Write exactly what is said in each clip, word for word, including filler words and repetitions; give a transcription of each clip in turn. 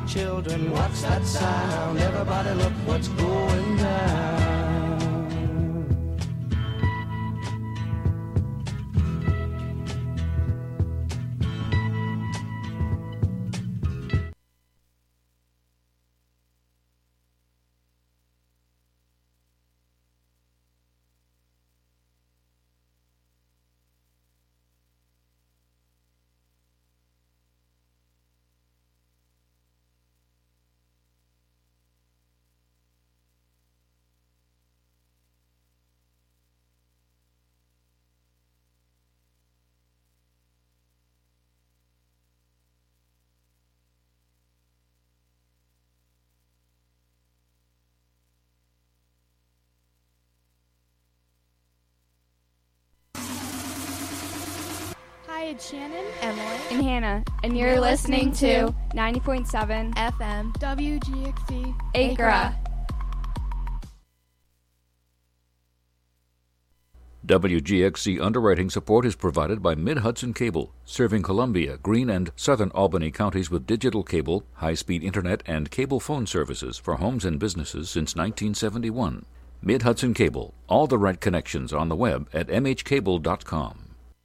Children, what's that sound? Everybody look what's going down. Hi, it's Shannon, Emily, and Hannah, and you're, you're listening, listening to ninety point seven F M W G X C Acra. W G X C underwriting support is provided by Mid-Hudson Cable, serving Columbia, Greene, and southern Albany counties with digital cable, high-speed internet, and cable phone services for homes and businesses since nineteen seventy-one. Mid-Hudson Cable, all the right connections on the web at m h cable dot com.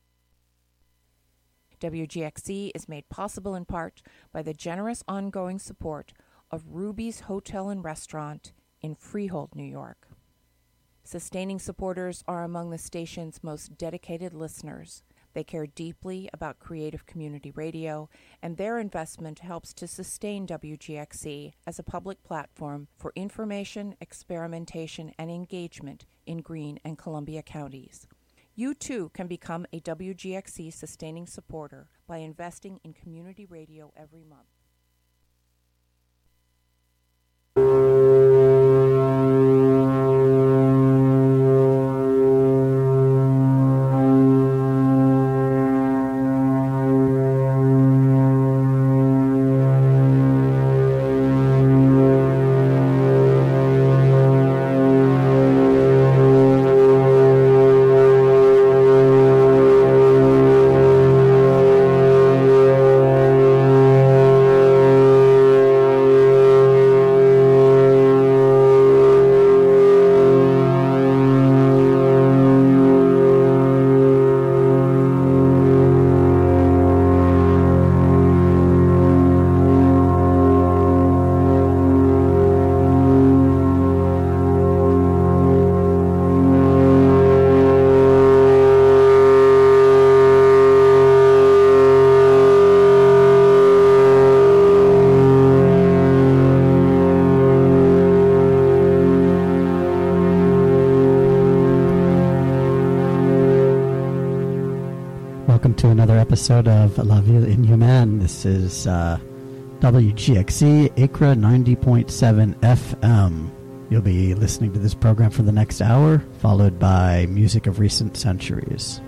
W G X C is made possible in part by the generous ongoing support of Ruby's Hotel and Restaurant in Freehold, New York. Sustaining supporters are among the station's most dedicated listeners. They care deeply about creative community radio, and their investment helps to sustain W G X C as a public platform for information, experimentation, and engagement in Greene and Columbia counties. You too can become a W G X C sustaining supporter by investing in community radio every month. To another episode of La Ville Inhumaine. This is uh, W G X C Acra ninety point seven F M. You'll be listening to this program for the next hour, followed by music of recent centuries.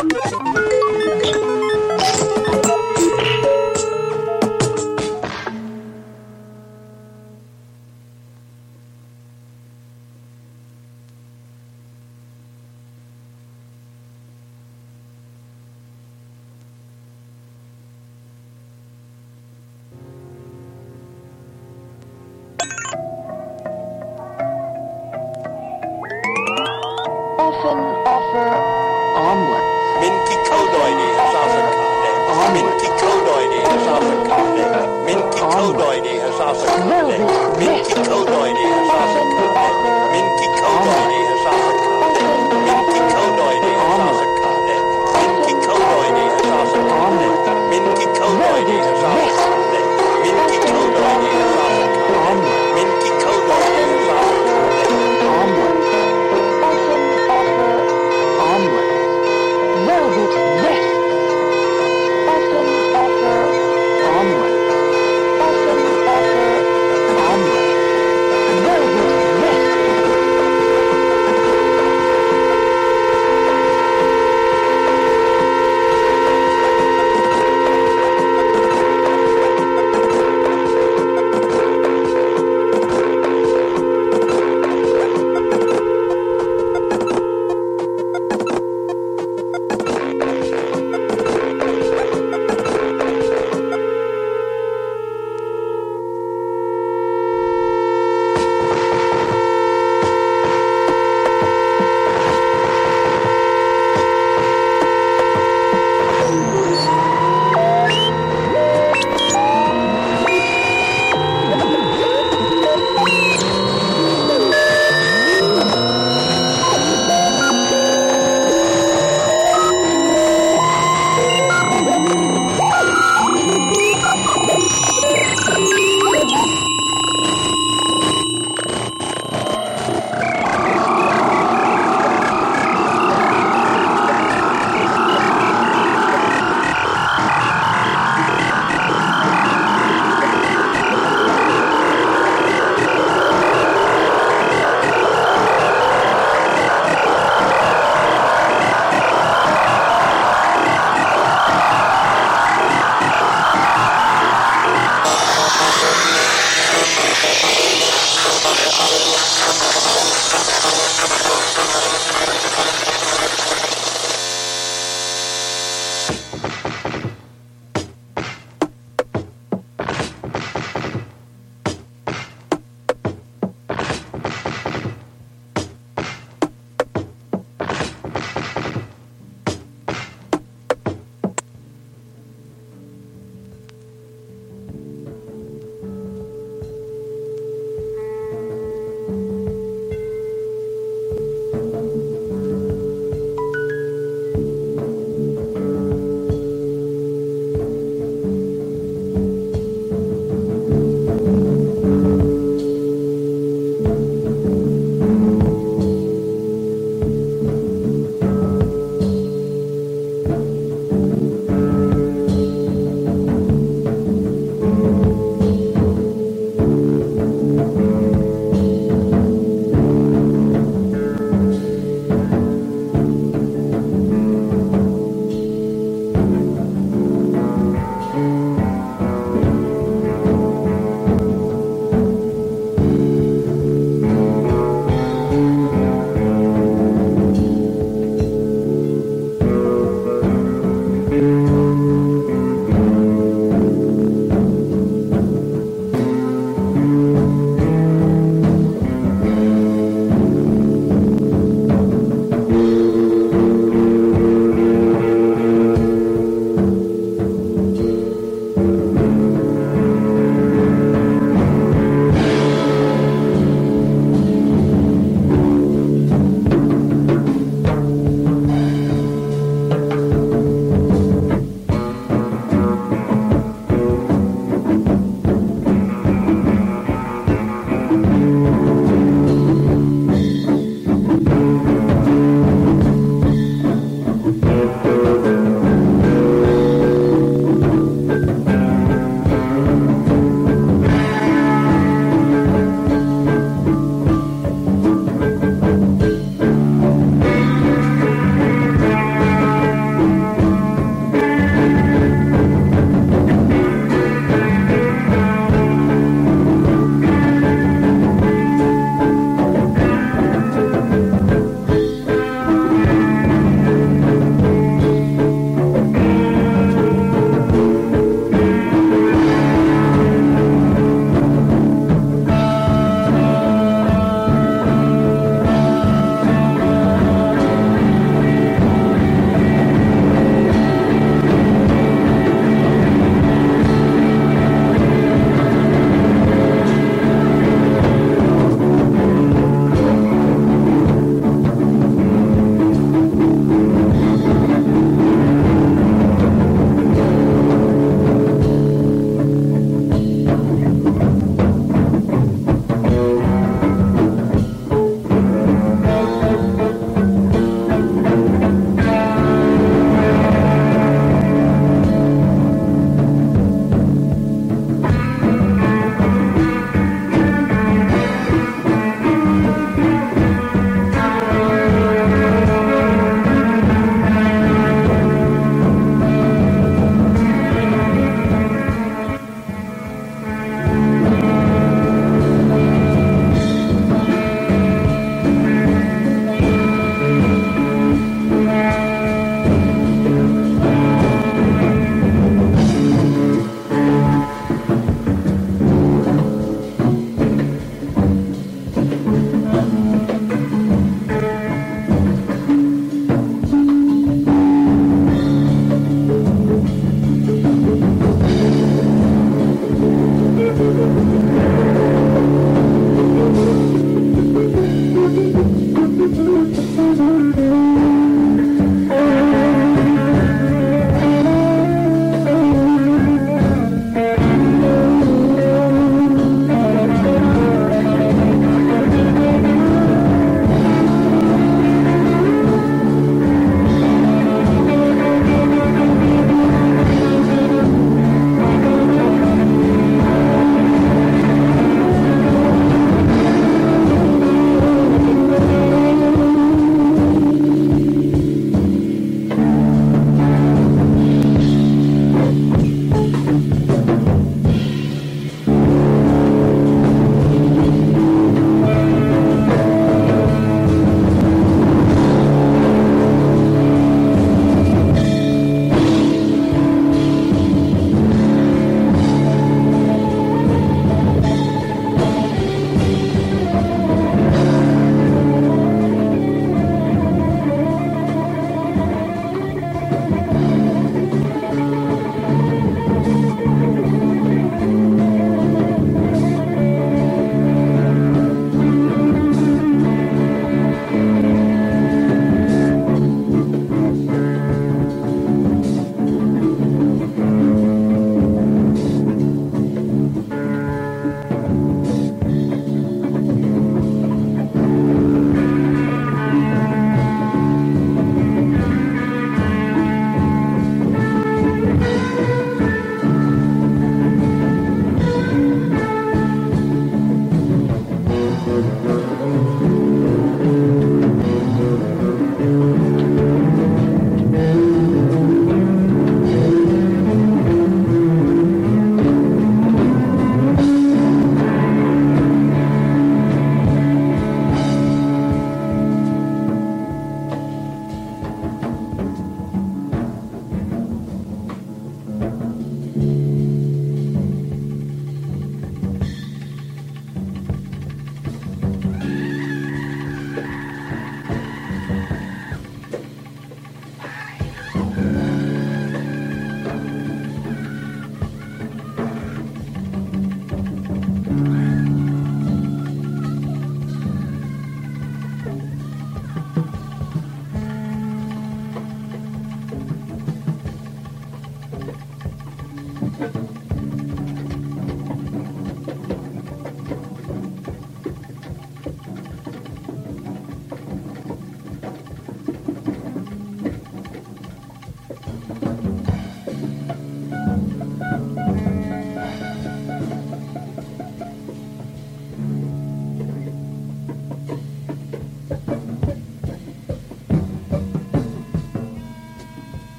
Often offer omelets. Minky Kodoidi has offered carne. Minky Kodoidi has offered carne. Minky Kodoidi has offered carne. Minky Kodoidi has offered carne. Minky Kodoidi has offered carne. Minky Kodoidi has offered carne. Minky Kodoidi has offered carne. Minky Kodoidi has offered carne. Minky Kodoidi has offered carne. Minky Kodoidi has offered carne. Velvet vest. Often offer omelette. Often offer omelette. Velvet vest.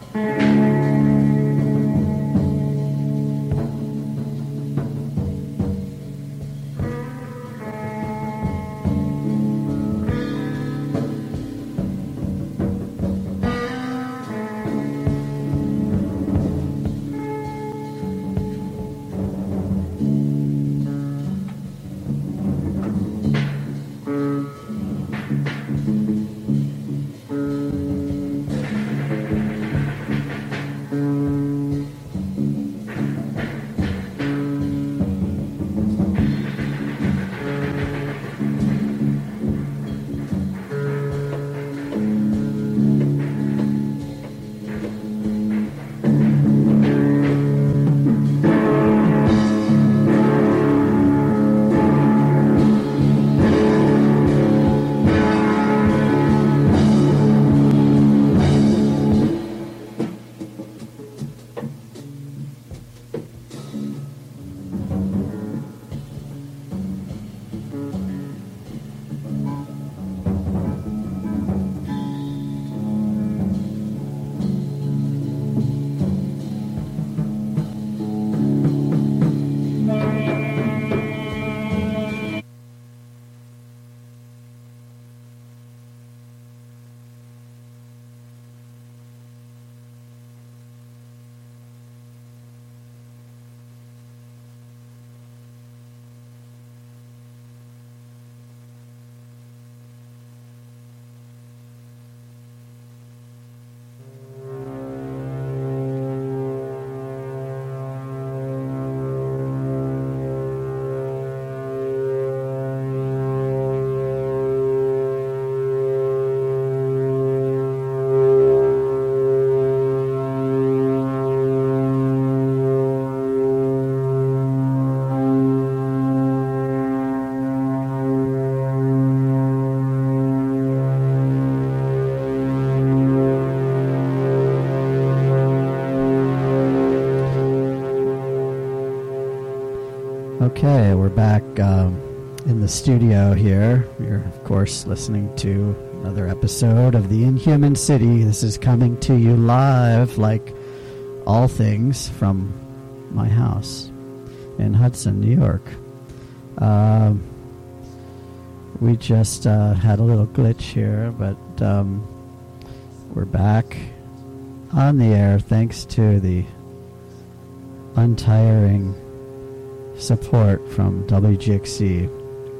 Okay, we're back um, in the studio here. You're, of course, listening to another episode of The Inhuman City. This is coming to you live, like all things, from my house in Hudson, New York. Um, we just uh, had a little glitch here, but um, we're back on the air thanks to the untiring support from W G X C,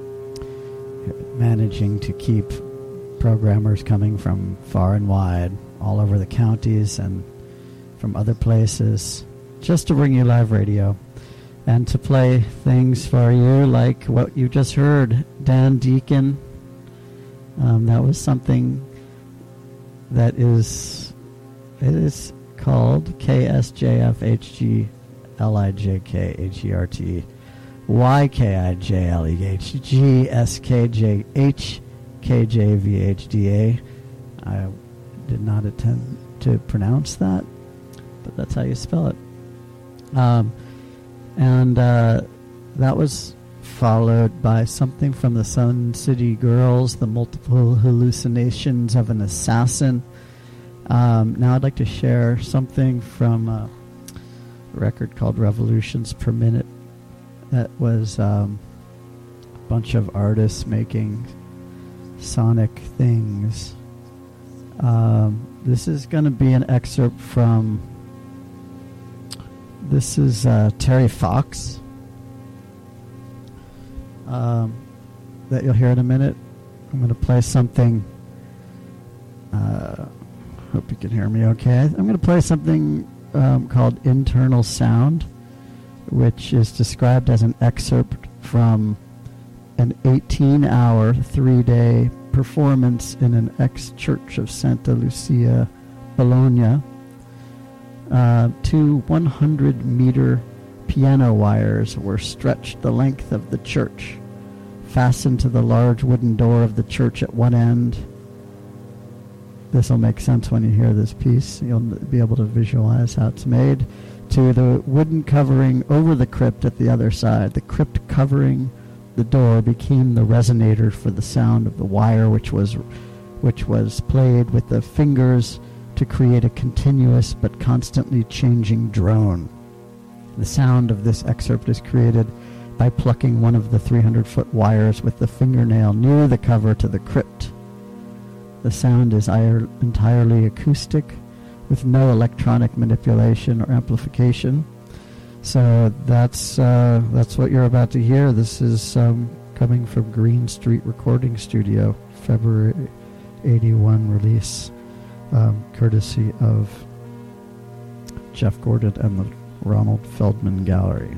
managing to keep programmers coming from far and wide, all over the counties and from other places, just to bring you live radio and to play things for you like what you just heard, Dan Deacon. Um, that was something that is, it is called K S J F H G L I J K H E R T Y K I J L E H G S K J H K J V H D A. I did not attempt to pronounce that, but that's how you spell it. Um, and uh, that was followed by something from the Sun City Girls, The Multiple Hallucinations of an Assassin. Um, now I'd like to share something from Uh, record called Revolutions Per Minute that was um, a bunch of artists making sonic things. Um, this is going to be an excerpt from, this is uh, Terry Fox um, that you'll hear in a minute. I'm going to play something, uh, hope you can hear me okay. I'm going to play something Um, called Internal Sound, which is described as an excerpt from an eighteen-hour, three-day performance in an ex-church of Santa Lucia, Bologna. Uh, two one hundred meter piano wires were stretched the length of the church, fastened to the large wooden door of the church at one end. This will make sense when you hear this piece. You'll be able to visualize how it's made. To the wooden covering over the crypt at the other side. The crypt covering the door became the resonator for the sound of the wire, which was which was played with the fingers to create a continuous but constantly changing drone. The sound of this excerpt is created by plucking one of the three hundred foot wires with the fingernail near the cover to the crypt. The sound is ir- entirely acoustic, with no electronic manipulation or amplification. So that's uh, that's what you're about to hear. This is um, coming from Green Street Recording Studio, February eighty-one release, um, courtesy of Jeff Gordon and the Ronald Feldman Gallery.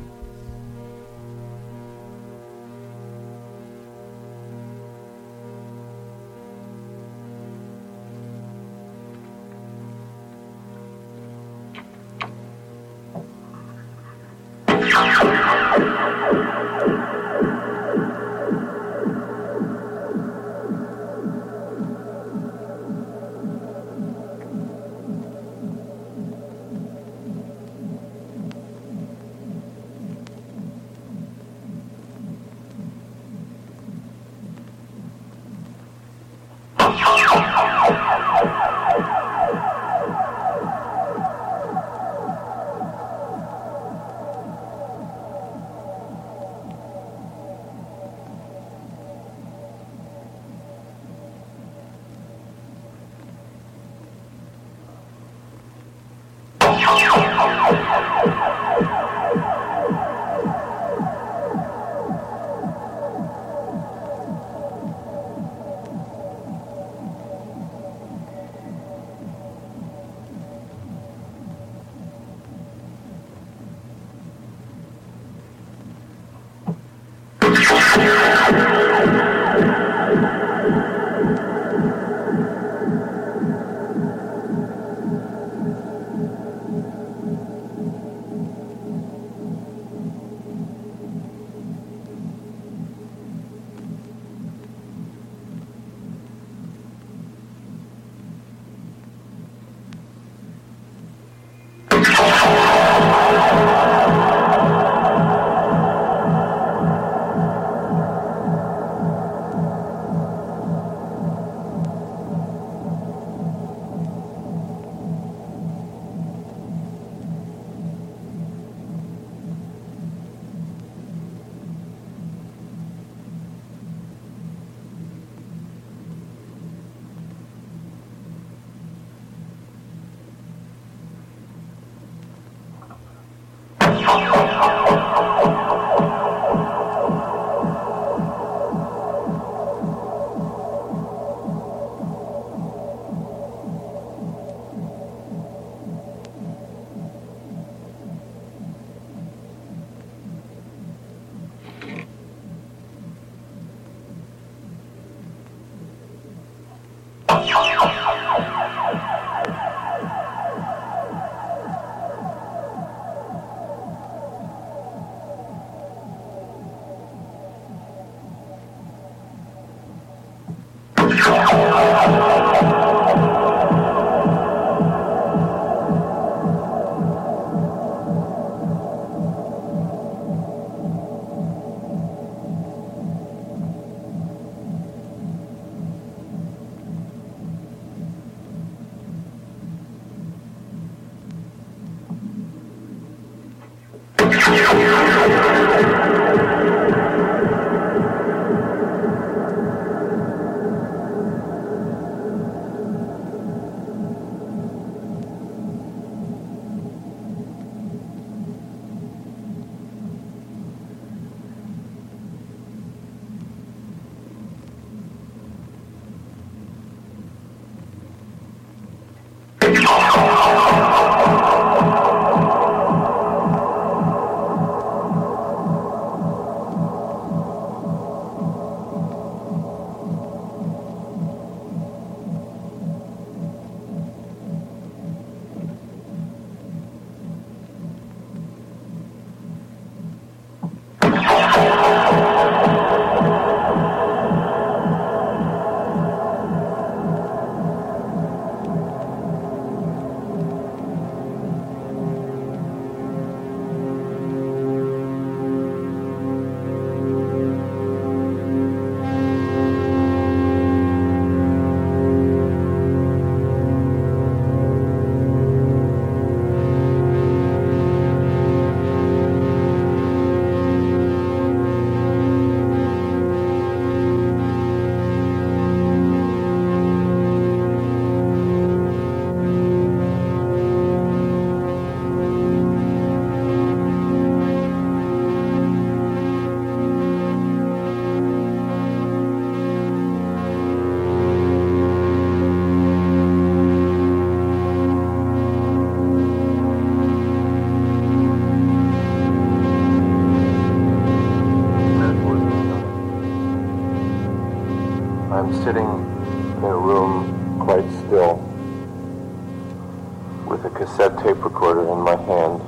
with a cassette tape recorder in my hand,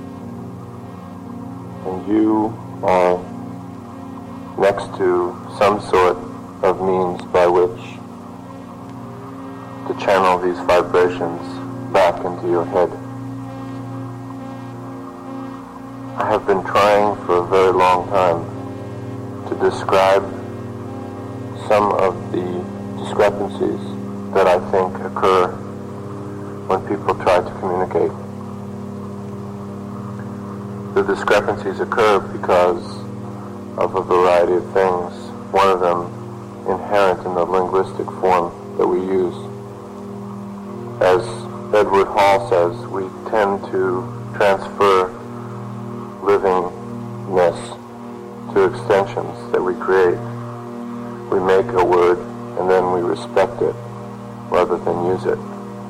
and you are next to some sort of means by which to channel these vibrations back into your head. I have been trying for a very long time to describe some of the discrepancies that I think occur when people try to communicate. The discrepancies occur because of a variety of things, one of them inherent in the linguistic form that we use. As Edward Hall says, we tend to transfer livingness to extensions that we create. We make a word and then we respect it rather than use it.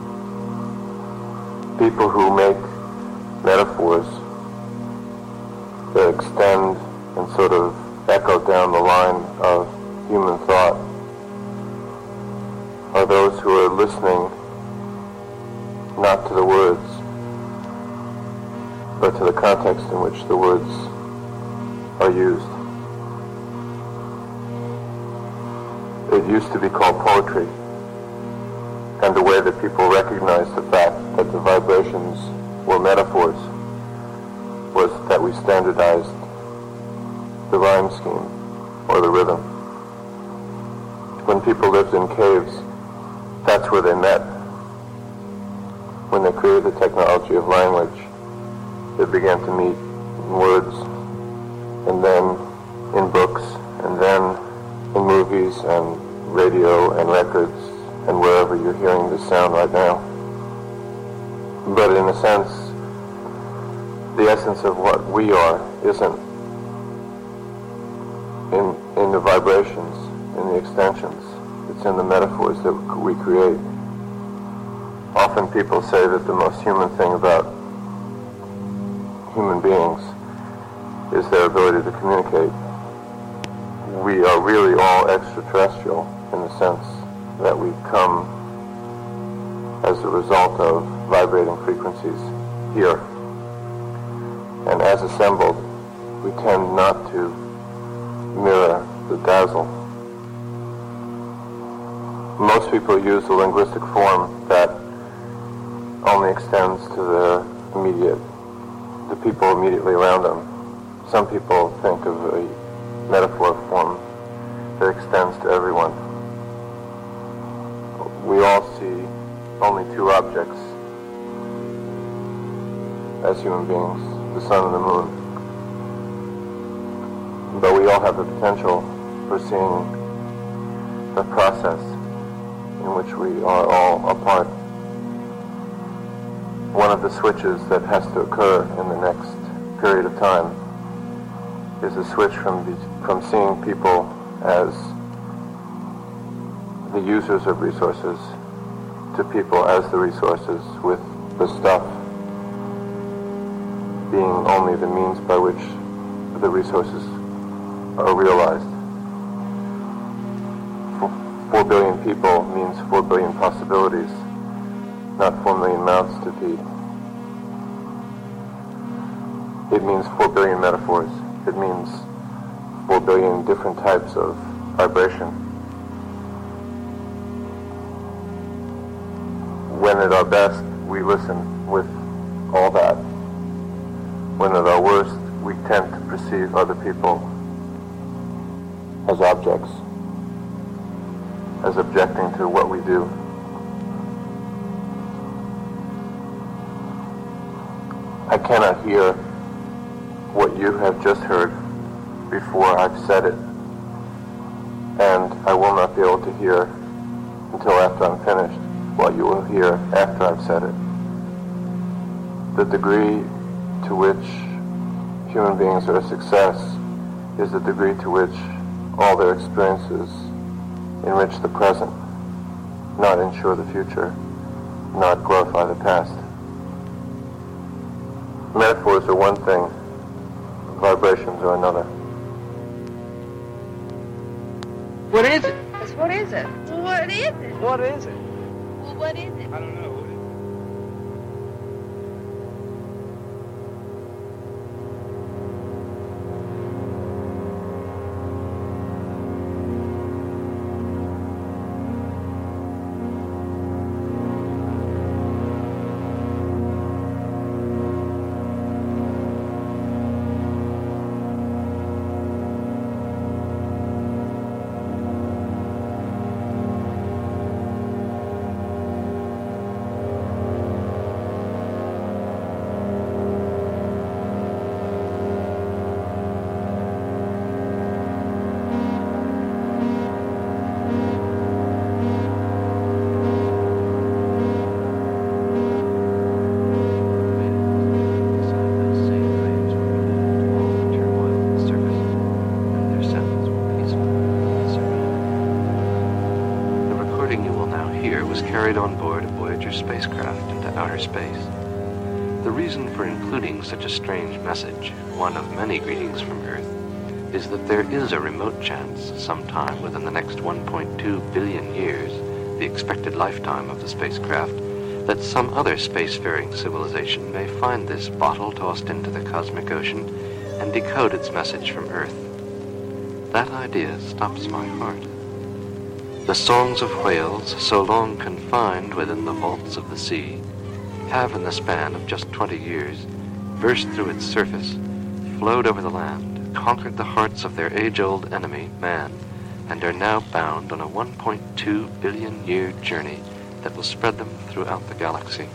People who make metaphors that extend and sort of echo down the line of human thought are those who are listening not to the words, but to the context in which the words are used. It used to be called poetry, and the way that people recognized the fact that the vibrations were metaphors was that we standardized the rhyme scheme or the rhythm. When people lived in caves, that's where they met. When they created the technology of language, they began to meet in words, and then in books, and then in movies and radio and records and wherever you're hearing this sound right now. But in a sense, the essence of what we are isn't in, in the vibrations, in the extensions. It's in the metaphors that we create. Often people say that the most human thing about human beings is their ability to communicate. We are really all extraterrestrial in the sense that we come as a result of vibrating frequencies here. And as assembled, we tend not to mirror the dazzle. Most people use a linguistic form that only extends to the immediate, the people immediately around them. Some people think of a metaphor form that extends to everyone. We all see only two objects as human beings, the sun and the moon. But we all have the potential for seeing the process in which we are all a part. One of the switches that has to occur in the next period of time is a switch from the, from seeing people as the users of resources to people as the resources, with the stuff being only the means by which the resources are realized. Four billion people means four billion possibilities, not four million mouths to feed. It means four billion metaphors. It means four billion different types of vibration. When at our best, we listen with all that. When at our worst, we tend to perceive other people as objects, as objecting to what we do. I cannot hear what you have just heard before I've said it, and I will not be able to hear until after I'm finished what you will hear after I've said it. The degree to which human beings are a success is the degree to which all their experiences enrich the present, not ensure the future, not glorify the past. Metaphors are one thing, vibrations are another. What is it? What is it? What is it? What is it? Well, what is it? I don't know. carried on board a Voyager spacecraft into outer space. The reason for including such a strange message, one of many greetings from Earth, is that there is a remote chance sometime within the next one point two billion years, the expected lifetime of the spacecraft, that some other spacefaring civilization may find this bottle tossed into the cosmic ocean and decode its message from Earth. That idea stops my heart. The songs of whales, so long confined within the vaults of the sea, have in the span of just twenty years burst through its surface, flowed over the land, conquered the hearts of their age-old enemy, man, and are now bound on a one point two billion year journey that will spread them throughout the galaxy.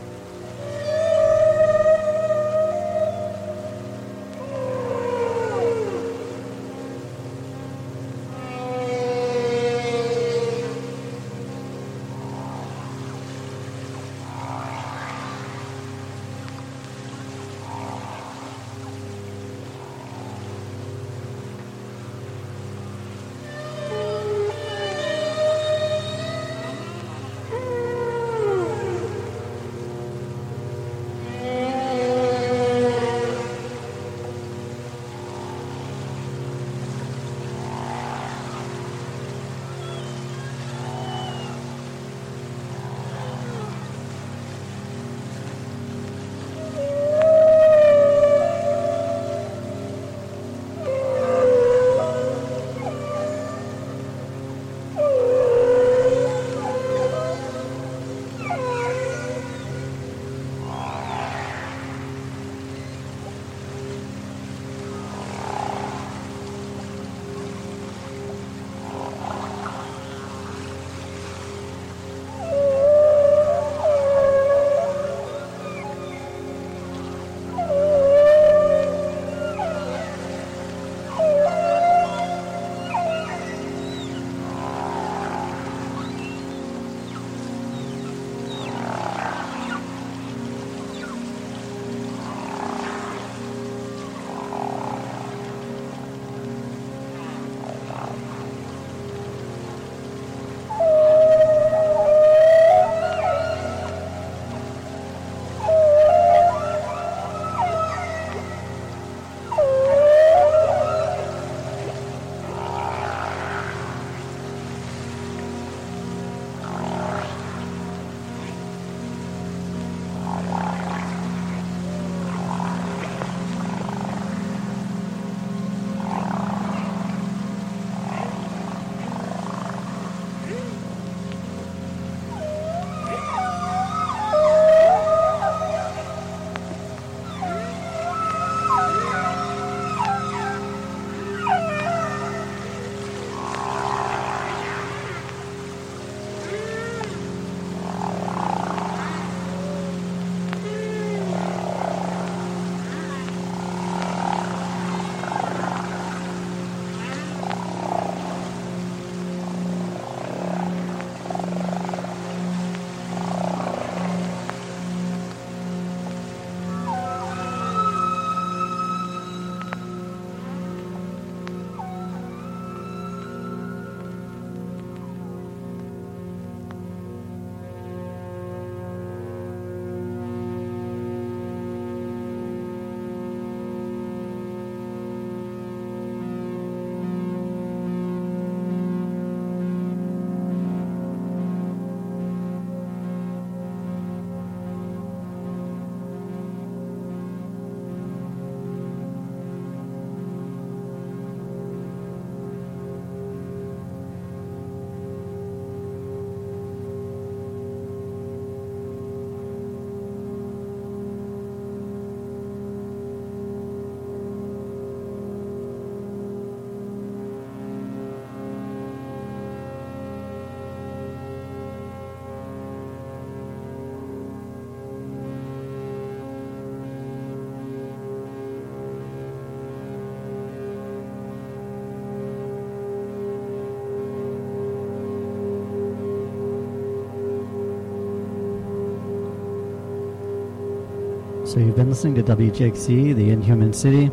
So you've been listening to W G X C, the Inhuman City,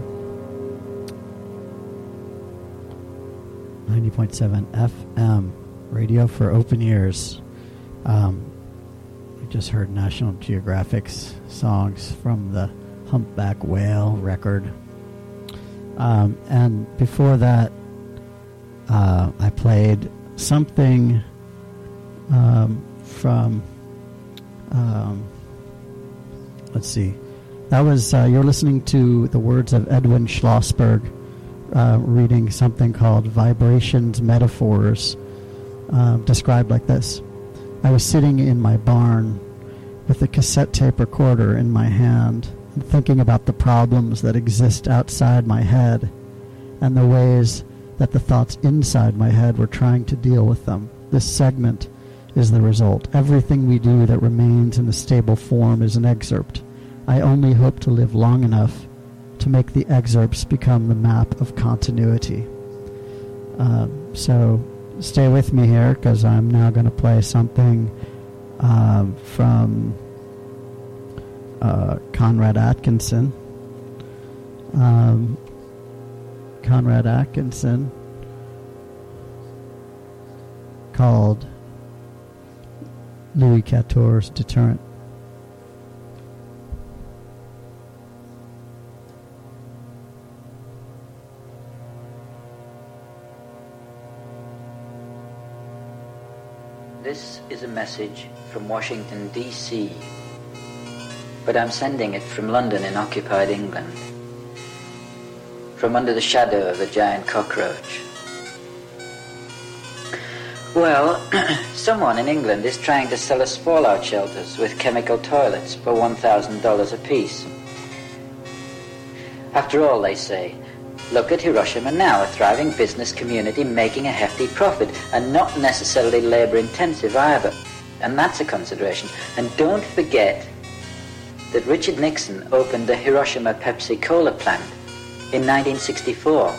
ninety point seven F M, radio for open ears. Um, just heard National Geographic's songs from the Humpback Whale record. Um, and before that, uh, I played something um, from, um, let's see, that was, uh, you're listening to the words of Edwin Schlossberg, uh, reading something called Vibrations Metaphors, uh, described like this. I was sitting in my barn with a cassette tape recorder in my hand and thinking about the problems that exist outside my head and the ways that the thoughts inside my head were trying to deal with them. This segment is the result. Everything we do that remains in a stable form is an excerpt. I only hope to live long enough to make the excerpts become the map of continuity. Uh, so stay with me here, because I'm now going to play something uh, from uh, Conrad Atkinson. Um, Conrad Atkinson, called Louis Quatorze Deterrent. This is a message from Washington, D C, but I'm sending it from London in occupied England, from under the shadow of the giant cockroach. Well, someone in England is trying to sell us fallout shelters with chemical toilets for one thousand dollars apiece. After all, they say, look at Hiroshima now, a thriving business community making a hefty profit, and not necessarily labor-intensive either. And that's a consideration. And don't forget that Richard Nixon opened the Hiroshima Pepsi-Cola plant in nineteen sixty-four.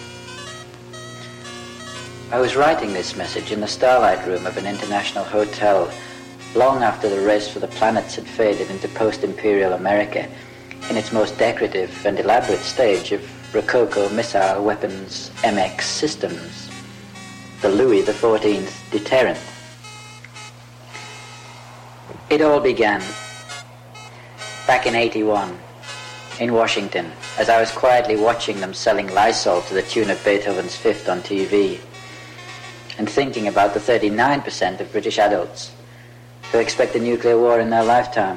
I was writing this message in the starlight room of an international hotel long after the race for the planets had faded into post-imperial America in its most decorative and elaborate stage of Rococo missile weapons M X systems, the Louis the fourteenth Deterrent. It all began back in eighty-one in Washington, as I was quietly watching them selling Lysol to the tune of Beethoven's Fifth on T V, and thinking about the thirty-nine percent of British adults who expect a nuclear war in their lifetime.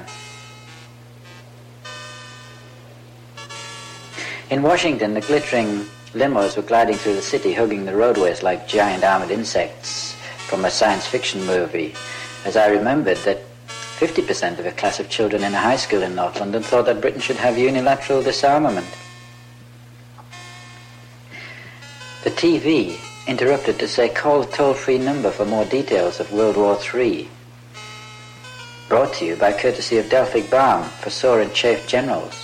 In Washington, the glittering limos were gliding through the city, hugging the roadways like giant armored insects from a science fiction movie, as I remembered that fifty percent of a class of children in a high school in North London thought that Britain should have unilateral disarmament. The T V interrupted to say, call the toll-free number for more details of World War Three. Brought to you by courtesy of Delphic Balm for sore and chafed generals.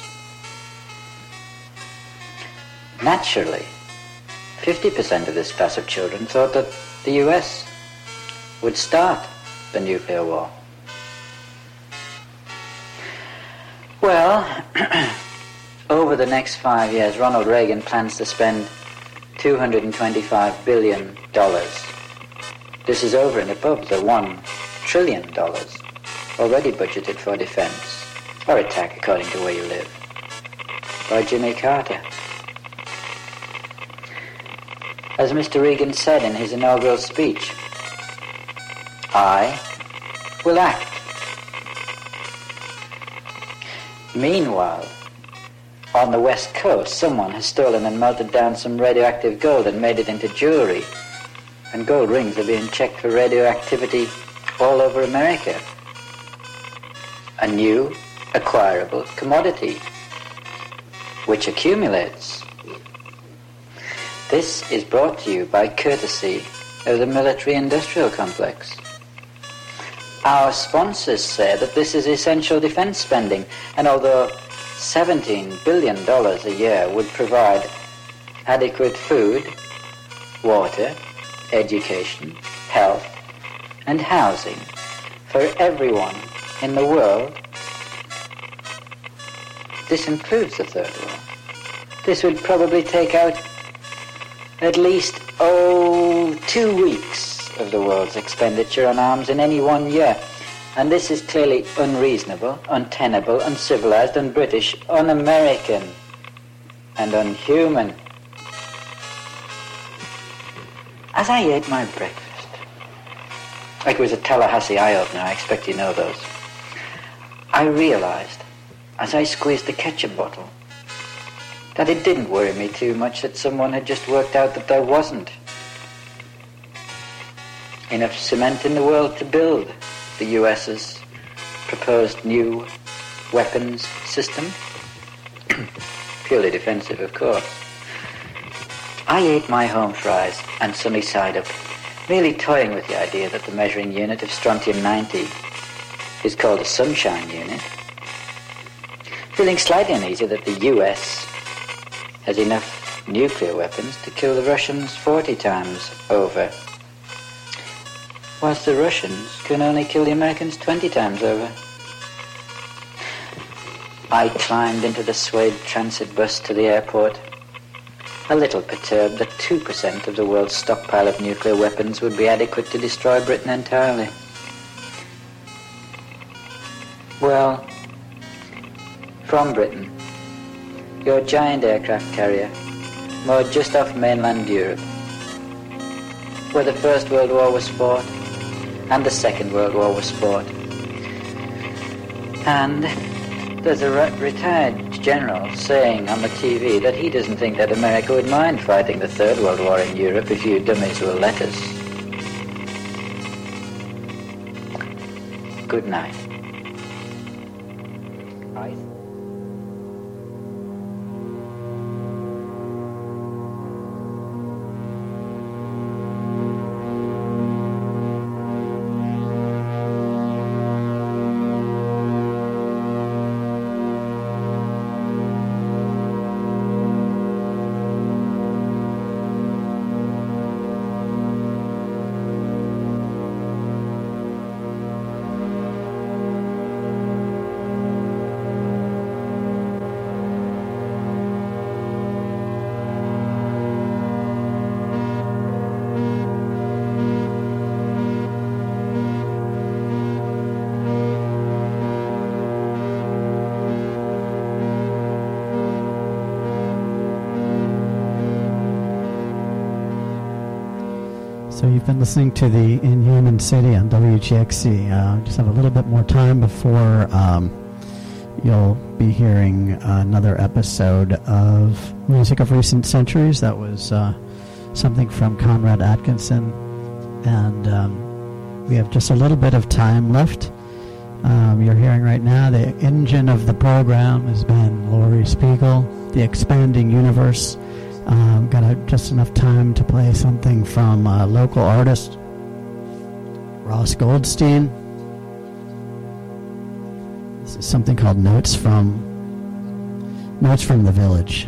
Naturally, fifty percent of this class of children thought that the U S would start the nuclear war. Well, over the next five years, Ronald Reagan plans to spend two hundred twenty-five billion dollars. This is over and above the one trillion dollars already budgeted for defense, or attack according to where you live, by Jimmy Carter. As Mister Reagan said in his inaugural speech, I will act. Meanwhile, on the West Coast, someone has stolen and melted down some radioactive gold and made it into jewelry. And gold rings are being checked for radioactivity all over America. A new, acquirable commodity, which accumulates. This is brought to you by courtesy of the military-industrial complex. Our sponsors say that this is essential defense spending, and although seventeen billion dollars a year would provide adequate food, water, education, health, and housing for everyone in the world, this includes the Third World. This would probably take out at least, oh, two weeks of the world's expenditure on arms in any one year. And this is clearly unreasonable, untenable, uncivilized, un-British, un-American, and unhuman. As I ate my breakfast, like it was a Tallahassee eye-opener, I expect you know those, I realized, as I squeezed the ketchup bottle, that it didn't worry me too much that someone had just worked out that there wasn't enough cement in the world to build the U S's proposed new weapons system. Purely defensive, of course. I ate my home fries and sunny side up, really toying with the idea that the measuring unit of strontium ninety is called a sunshine unit, feeling slightly uneasy that the U S has enough nuclear weapons to kill the Russians forty times over, whilst the Russians can only kill the Americans twenty times over. I climbed into the Suede transit bus to the airport, a little perturbed that two percent of the world's stockpile of nuclear weapons would be adequate to destroy Britain entirely. Well, from Britain, your giant aircraft carrier moored just off mainland Europe, where the First World War was fought and the Second World War was fought. And there's a re- retired general saying on the T V that he doesn't think that America would mind fighting the Third World War in Europe if you dummies will let us. Good night. I So you've been listening to the Inhuman City on W G X C. Uh, just have a little bit more time before um, you'll be hearing another episode of Music of Recent Centuries. That was uh, something from Conrad Atkinson. And um, we have just a little bit of time left. Um, you're hearing right now the engine of the program has been Laurie Spiegel, The Expanding Universe. Um, got a, just enough time to play something from a local artist, Ross Goldstein. This is something called Notes from Notes from the Village.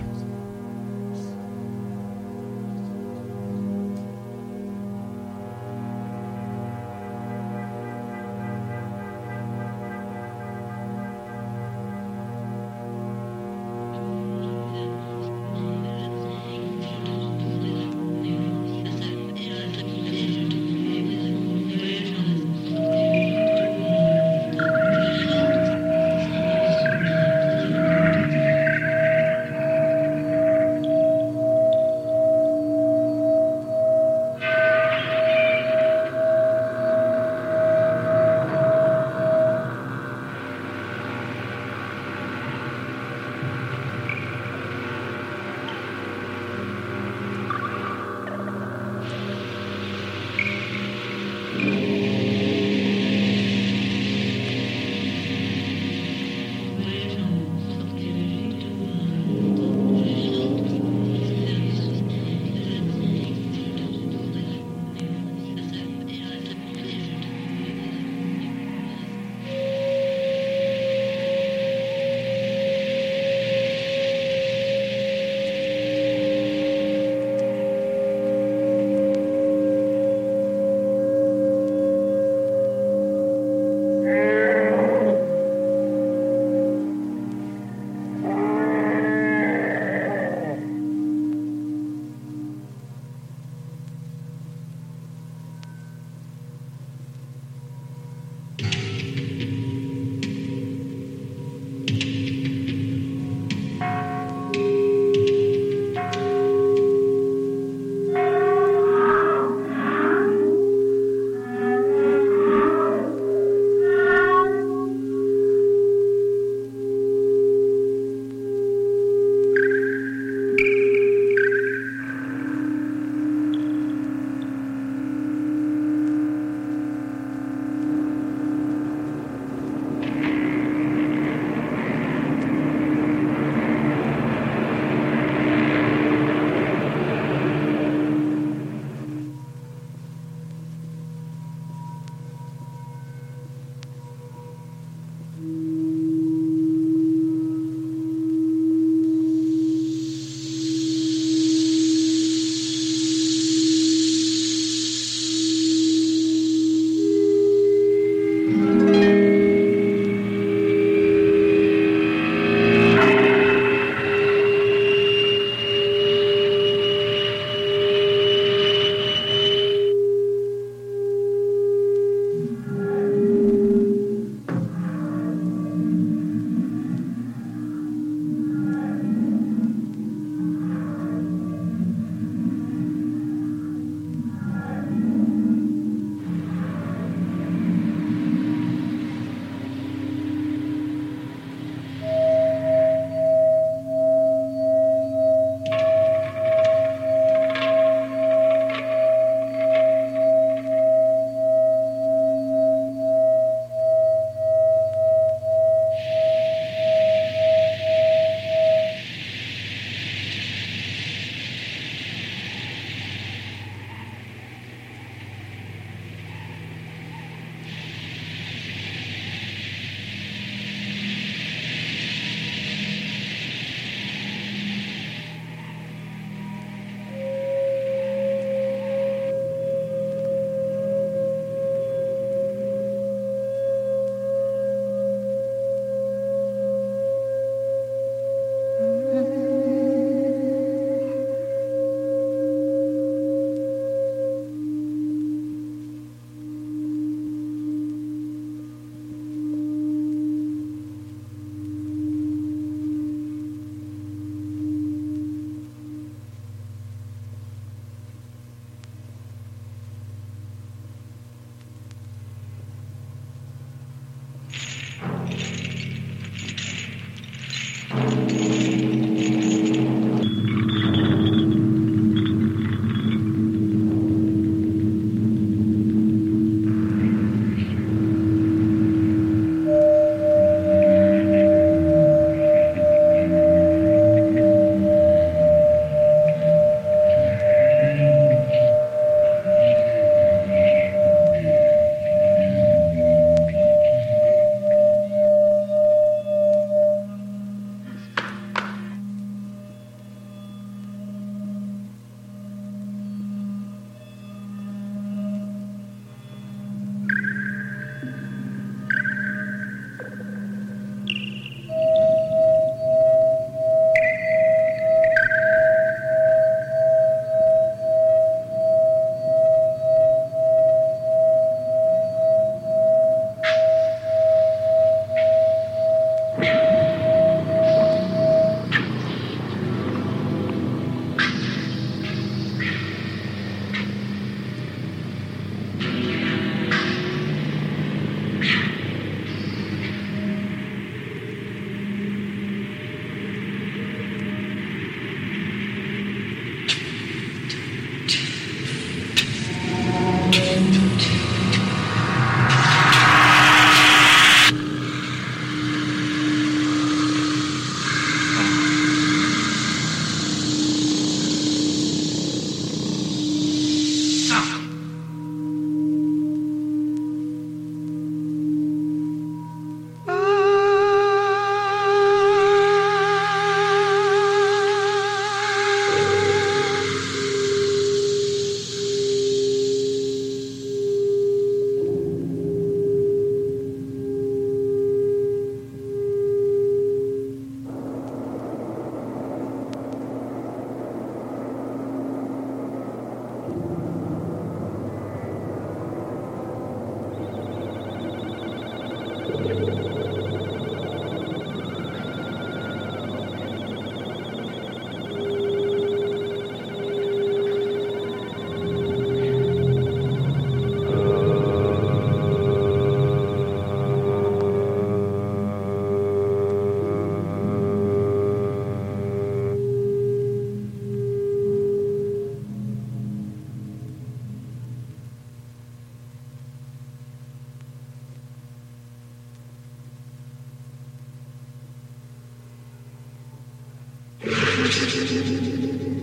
Thank you.